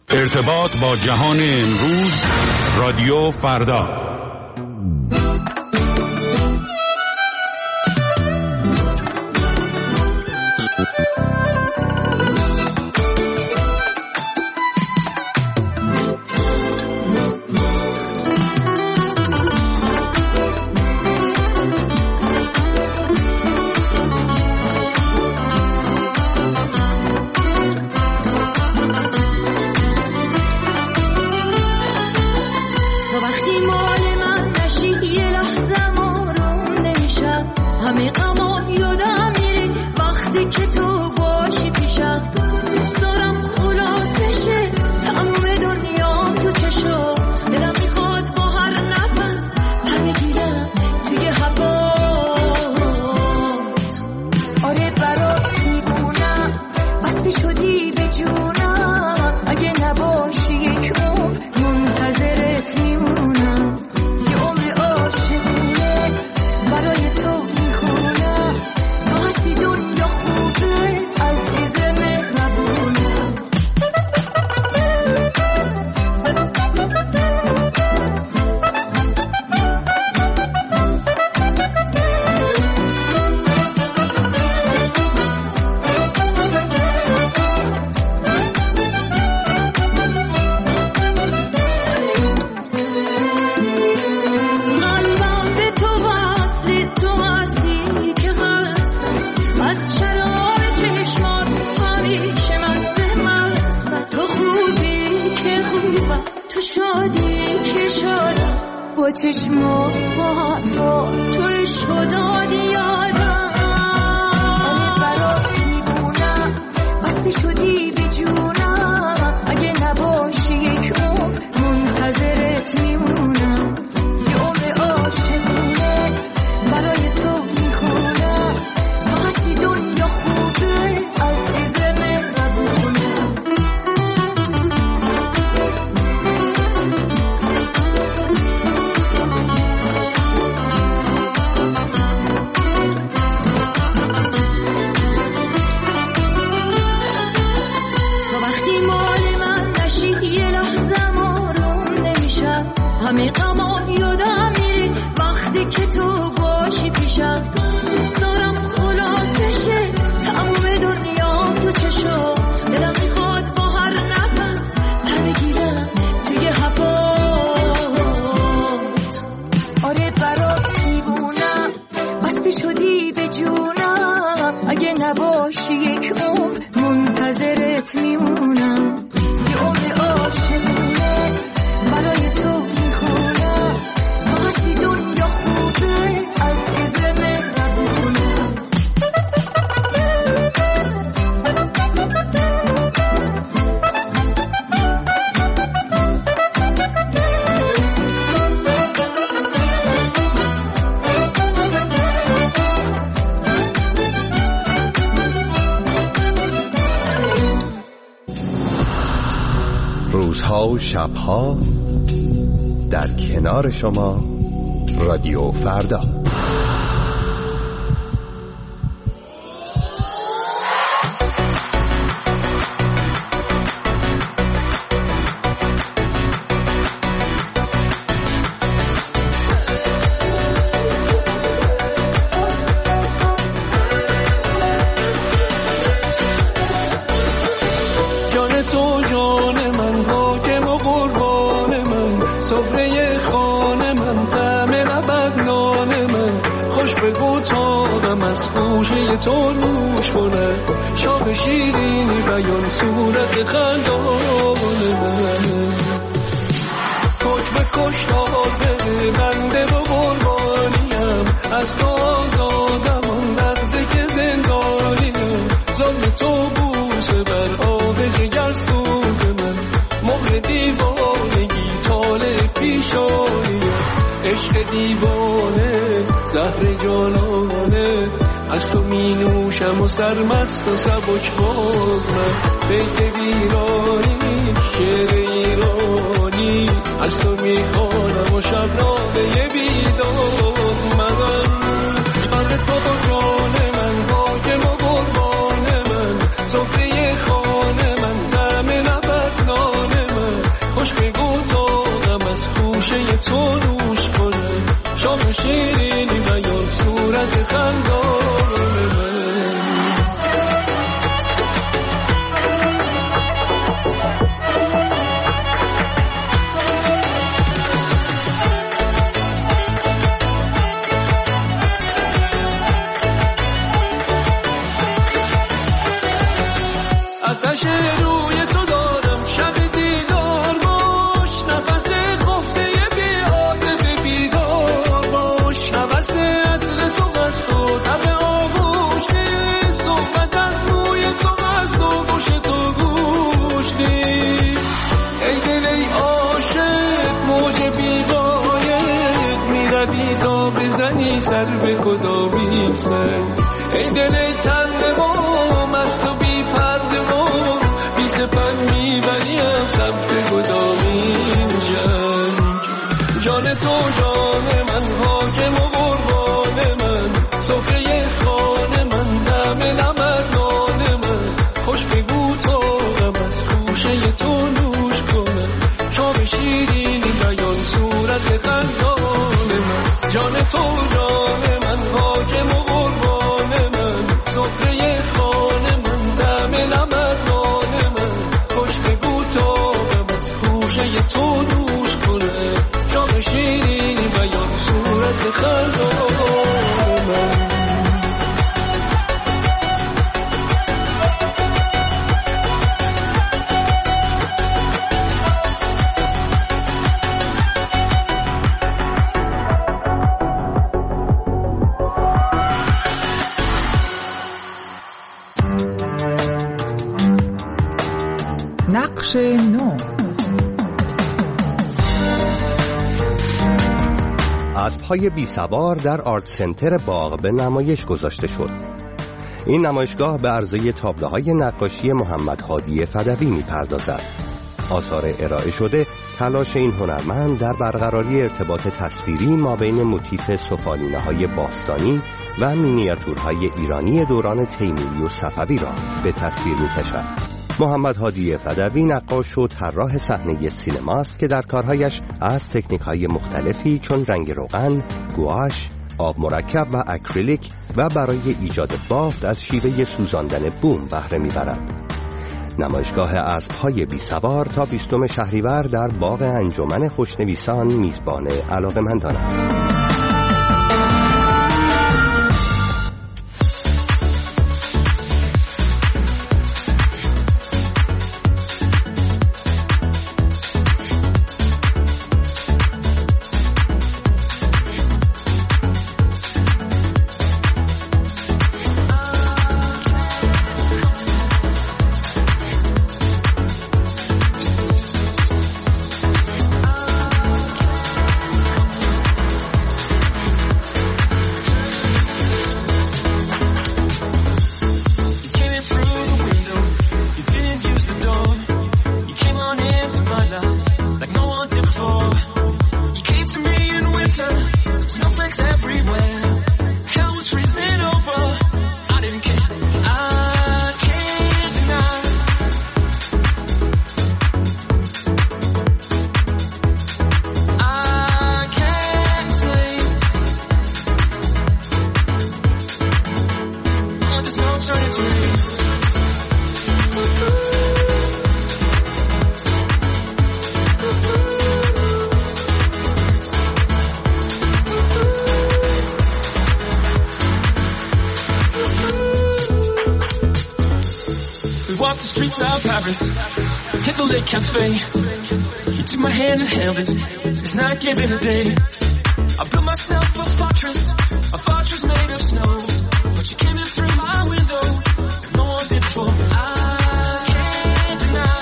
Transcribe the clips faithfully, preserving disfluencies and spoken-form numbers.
ارتباط با جهان امروز، رادیو فردا. روزها و شبها در کنار شما، رادیو فردا. تو نوش کنه شاب شیرینی بیان صورت خندان من حکم کشتار بده بنده و قربانیم از تو آزادم آن لحظه که زندانیم ظلم تو بوسه بر آب جگر سوز من مهر دیوانگی طالع پیشانیم عشق دیوانه زهر جانانه از تو می نوشم و سرمست و سبک باز من بیت ویرانی شعر ایرانی از تو می خوانم و شب ناله بیداد من جان تو و جان من حاکم و قربان من سفره خانه من دم لبت نان روی تو دارم شب دیدار باش نفس خفته بیاده به بیدار باش نفس عطر تو هست و تب آغوش نیست صحبت از روی تو هست و گوش تو گوش نیست ای دل ای عاشق موج بیقایق میروی تا بزنی سر به کدامین سر ای دل ای تنده و مست و بی پرده و بی سپر میبریم سمت کدامین جنگ جان تو جان من حاکم و قربان من سفره خانه من دم لمت نان من خوش بگو تا غم از خوشه تو نوش کنم شام شیرینی بیان صورت قندان من جان تو جان من حاکم و قربان من سفره خانه من دم لمت نان من خوش بگو تا غم از خوشه تو نوش کنم شام شیرینی بیان صورت قندان من نقش نو. اسب‌های بی سوار در آرت سنتر باغ به نمایش گذاشته شد. این نمایشگاه به عرضه تابلوهای نقاشی محمد هادی فدوی می‌پردازد. آثار ارائه شده تلاش این هنرمند در برقراری ارتباط تصویری مابین موتیف سفالینه‌های باستانی و مینیاتورهای ایرانی دوران تیموری و صفوی را به تصویر می‌کشد. محمد هادی فدوی نقاش و طراح صحنه سینماست که در کارهایش از تکنیک‌های مختلفی چون رنگ روغن، گواش، آب مرکب و اکریلیک و برای ایجاد بافت از شیوه سوزاندن بوم بهره می‌برد. نمایشگاه اسب‌های بی سوار تا بیستم شهریور در باغ انجمن خوشنویسان میزبان علاقه‌مندان است. Walked the streets of Paris, hit the Lake Cafe. You took my hand and held it, it's not given a day. I built myself a fortress, a fortress made of snow. But you came in through my window, like no one did before. I can't deny.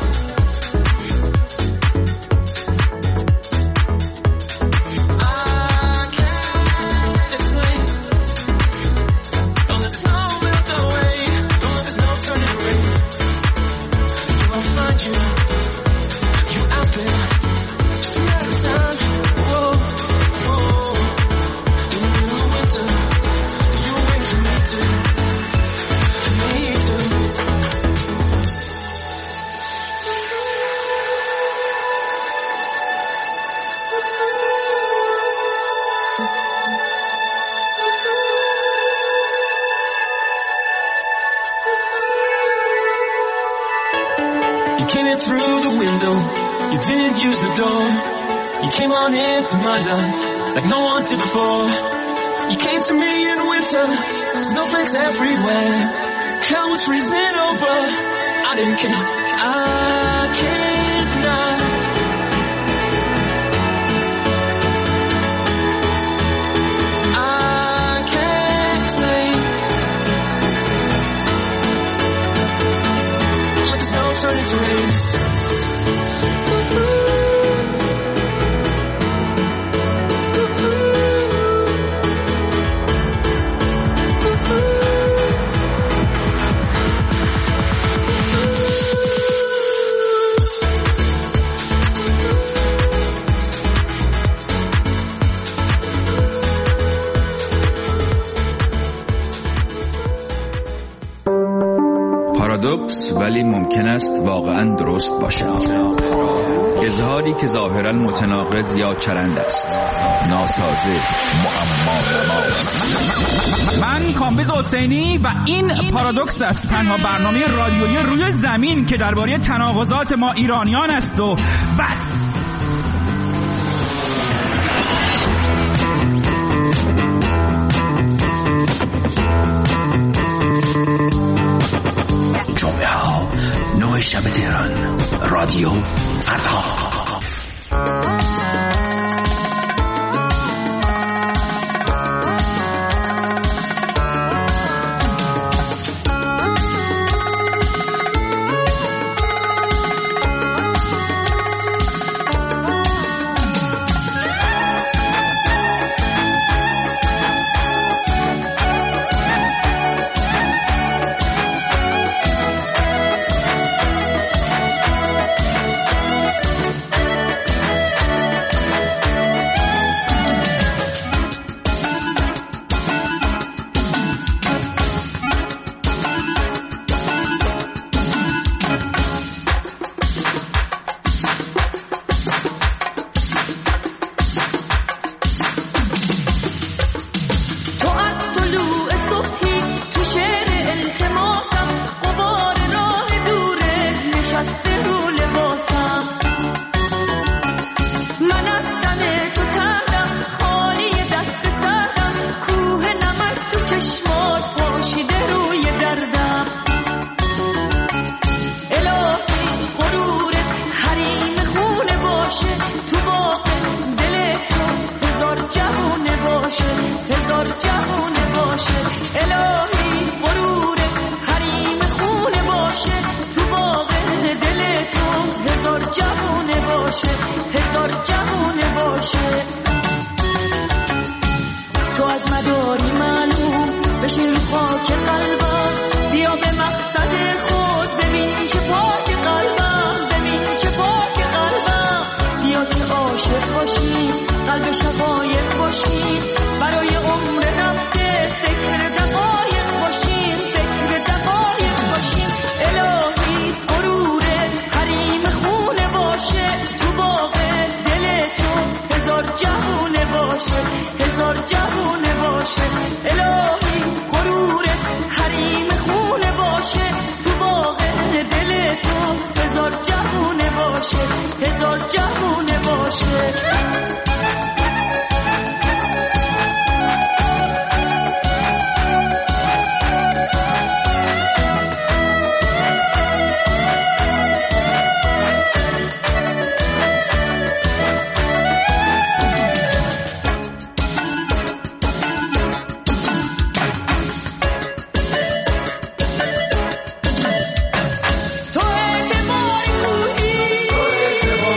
I can't explain. Don't let the snow melt away, don't let the snow turn it away. You won't find you, you out there, just a matter of time. Whoa, whoa. In the middle of winter, you wait for me to, for me to. You came in through the window, you didn't use the door. You came on into my life like no one did before. You came to me in winter, snowflakes everywhere. Hell was freezing over, I نداریم کنار. I can't deny. I can't explain. Like the snow turning to rain. پارادوکس ولی ممکن است واقعا درست باشد. اظهاری که ظاهرا متناقض یا چرند است، ناسازه، معما. من کامبیز حسینی و این پارادوکس است، تنها برنامه رادیویی روی زمین که درباره تناقضات ما ایرانیان است و بس. جمعه ها نه شب تهران، رادیو فردا. تو اعتباری کوهی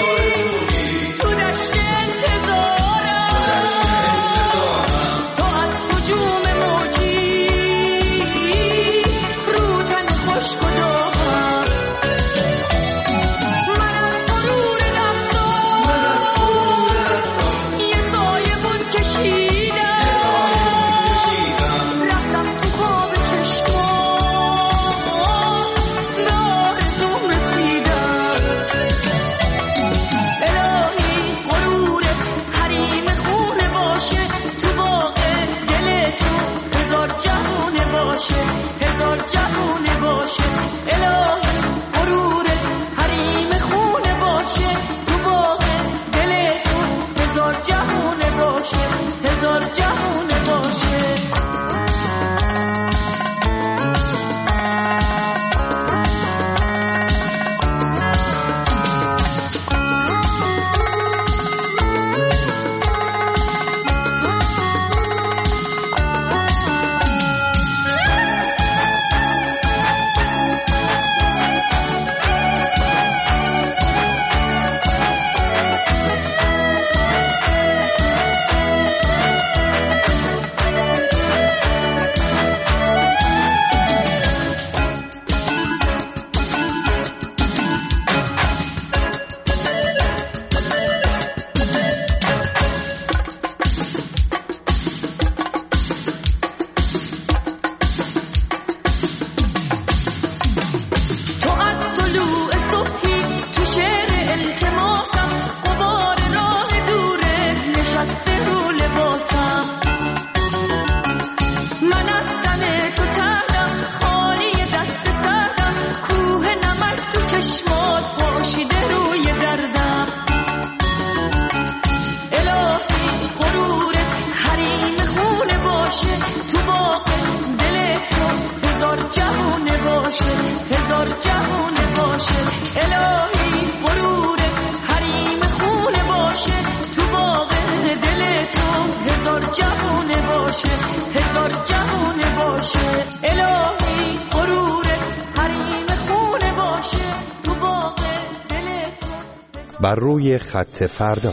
بر روی خط فردا.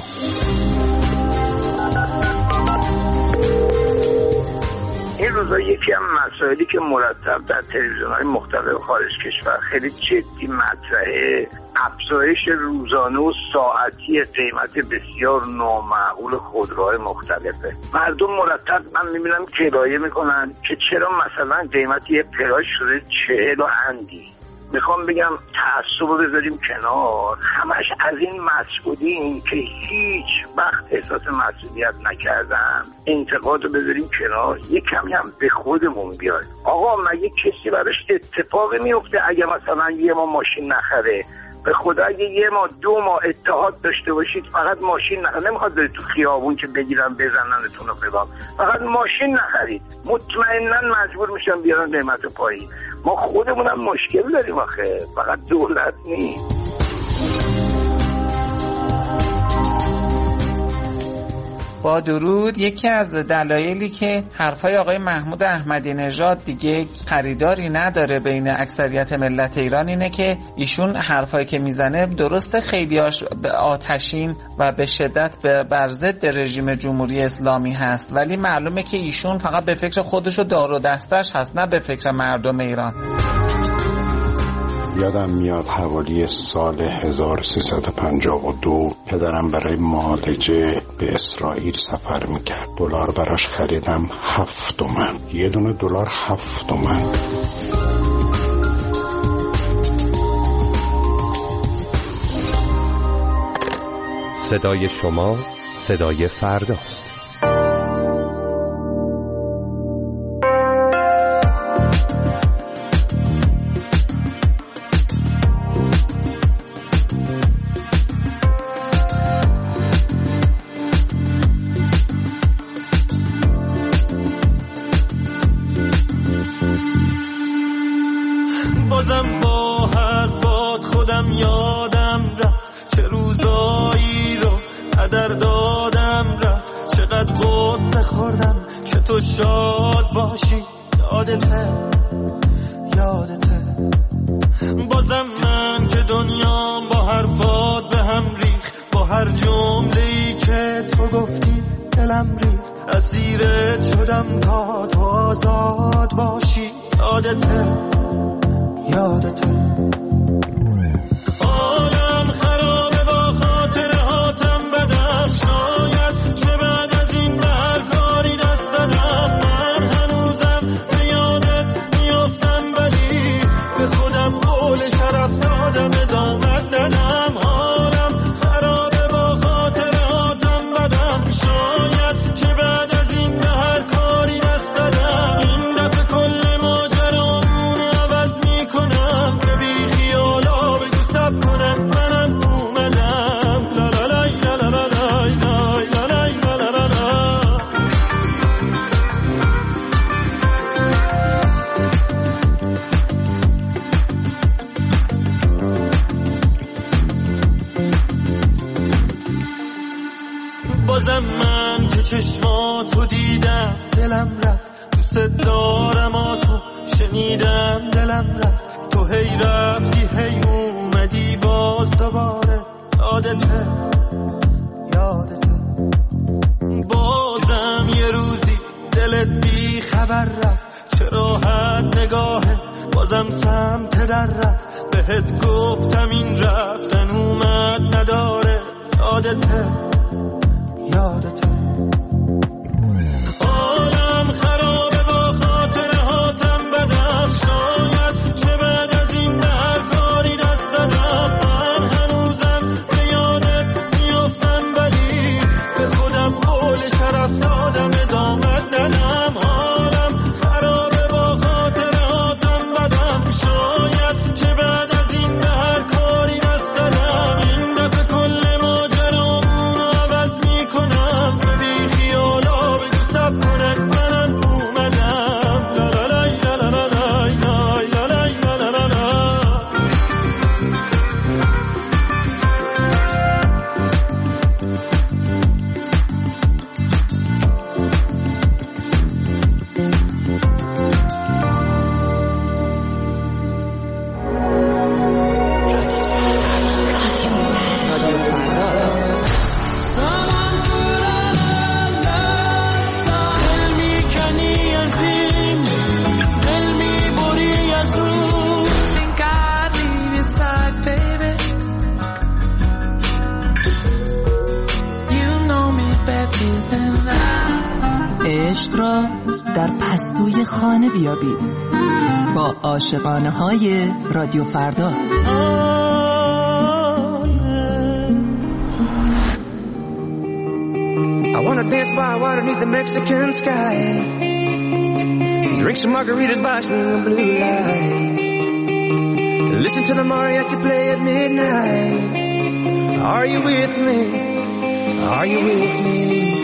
این روزا یکی از مسائلی که مرتب در تلویزیون‌های مختلف خارج کشور خیلی جدی مطرحه، افزایش روزانه و ساعتی قیمت بسیار نامعقول خودروهای مختلفه. مردم مرتب من میبینم کرایه میکنن که چرا مثلا قیمت یه پلاژ شده چهل و اندی. میخوام بگم تعصب رو بذاریم کنار، همش از این مسئولین که هیچ وقت احساس مسئولیت نکردن انتقاد رو بذاریم کنار، یه کمی هم به خودمون بیایم. آقا مگه کسی براش اتفاقی میفته اگه مثلا یه ما ماشین نخره؟ به خدا اگه یه ما دو ما اتحاد داشته باشید فقط ماشین نخرید، نمیخواد برید تو خیابون که بگیرن بزننتون رو ببام، فقط ماشین نخرید، مطمئنا مجبور میشن بیارن قیمت پایین. ما خودمون هم مشکل داریم آخه، فقط دولت نیست. با درود. یکی از دلایلی که حرفای آقای محمود احمدی نژاد دیگه خریداری نداره بین اکثریت ملت ایران اینه که ایشون حرفایی که میزنه درسته خیلیاش به آتشین و به شدت به بر ضد رژیم جمهوری اسلامی هست، ولی معلومه که ایشون فقط به فکر خودش و دار و دستش هست، نه به فکر مردم ایران. یادم میاد حوالی سال هزار و سیصد و پنجاه و دو پدرم برای معالجه به اسرائیل سفر میکرد. دلار براش خریدم هفت تومن، یه دونه دلار هفت تومن. صدای شما صدای فرداست. بازم با حرفات خودم یادم رفت، چه روزایی رو هدر دادم رفت، چقدر غصه خوردم که تو شاد باشی. یادته یادته بازم من که دنیام با حرفات به هم ریخ، با هر جمله‌ای که تو گفتی دلم ریخ، اسیرت شدم تا تو آزاد باشی. یادته یادته عالم خرابه با خاطره هاتم بدم، شاید که بعد از این به هر کاری دست دادم، من هنوزم به یادت میافتم ولی به خودم قول شرف دادم ادامت دادم. عالم خرابه با خاطره هاتم بدم، شاید که بعد از این به هر کاری دست دادم، این دفعه کل ماجرامون عوض میکنم، به بی خیالا بگو سب کنن منم اومدم. لا لا لای لا لا لا لای لای لا لای لا لا لا لا. بازم من که چشماتو دیدم دلم رفت، دوست دارم آتو شنیدم دلم رفت، تو هی رفتی هی اومدی باز دوباره. یادته یادته بازم یه روزی دلت بی خبر رفت، چه راحت نگاهه بازم سمت در رفت، بهت گفتم این رفتن اومد نداره. یادته یادته عالم خرابه با خاطره هاتم بدم، شاید که بعد از این به هر کاری دست دادم، من هنوزم به یادت میافتم ولی به خودم قول شرف دادم ادامت دادم. عالم خرابه با خاطره هاتم بدم، شاید که بعد از این به هر کاری دست دادم، این دفعه کل ماجرامون عوض میکنم، به خود را در پستوی خانه بیابید با عاشقانه های رادیو فردا. I wanna dance by water beneath the Mexican sky, drink some margaritas by swinging blue lights, listen to the mariachi play at midnight. Are you with me? Are you with me?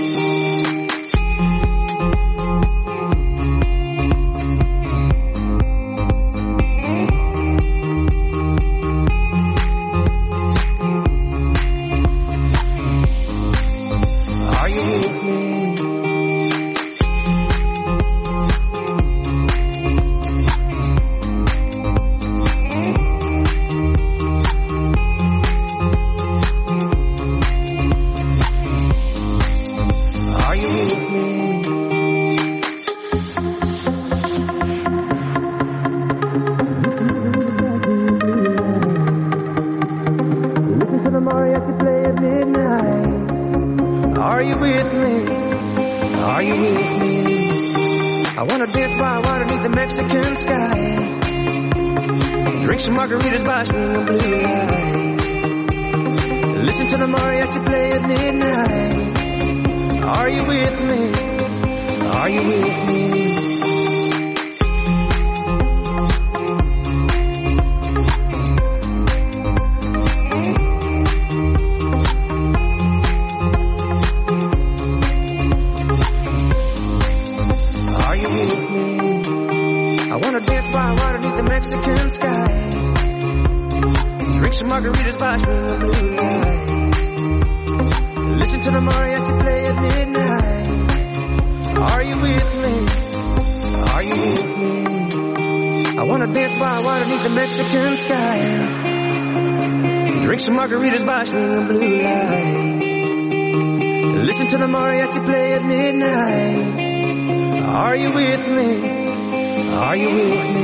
Margaritas by swinging blue lights, listen to the mariachi play at midnight. Are you with me? Are you with me?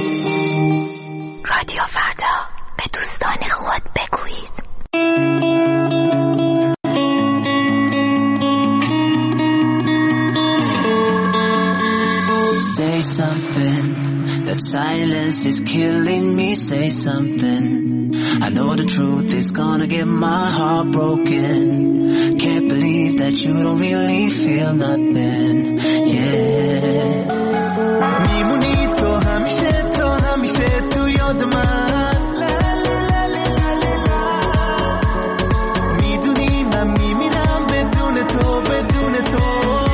رادیو فردا، به دوستان خود بگویید. Say something, that silence is killing me. Say something, I know the truth is gonna get my heart broken. Can't believe that you don't really feel nothing, yeah. میمونی تو همیشه تو همیشه تو یاد من. میدونی من میمیرم بدون تو بدون تو.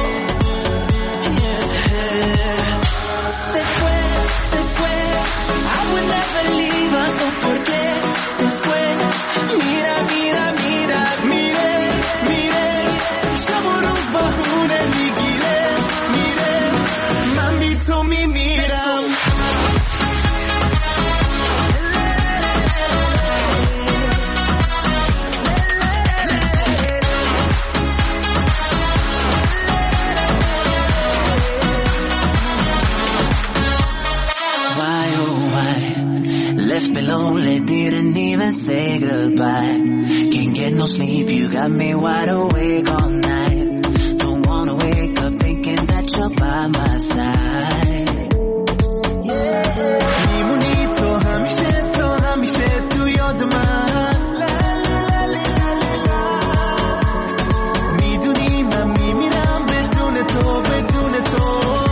Se fue, se fue, I would never leave her, so ¿por qué se fue? Mira, mira, mira, mire, mire, شب و روز بهونه میگیره، میره، من بی تو میمیرم. Why, oh why, left me lonely, didn't even say goodbye. Can't get no sleep, you got me wide awake all night. Don't wanna wake up thinking that you're by my side. میمونی تو همیشه تو همیشه تو یاد من. میدونی من میمیرم بدون تو بدون تو.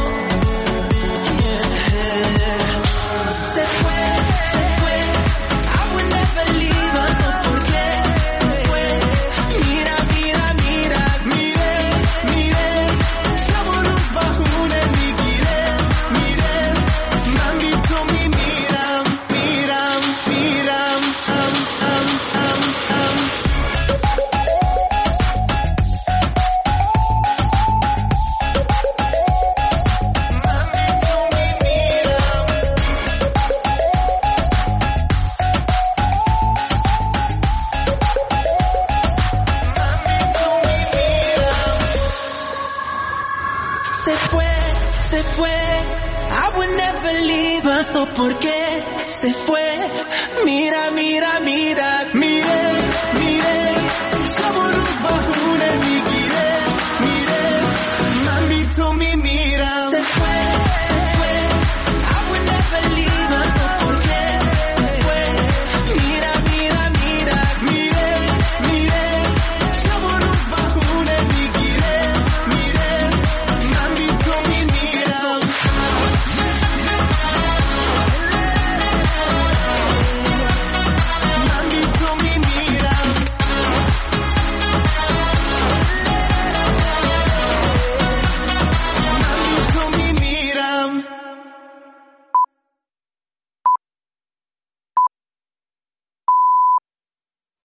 Se fue, se fue, I would never leave her, so ¿por qué se fue? Mira, mira, mira, mire, mire, شب و روز بهونه میگیره، میره، من بی تو میمیرم، میرم، میرم، ام، ام، ام، ام. Se fue, se fue, I would never leave her, so ¿por qué se fue? Mira, mira, mira.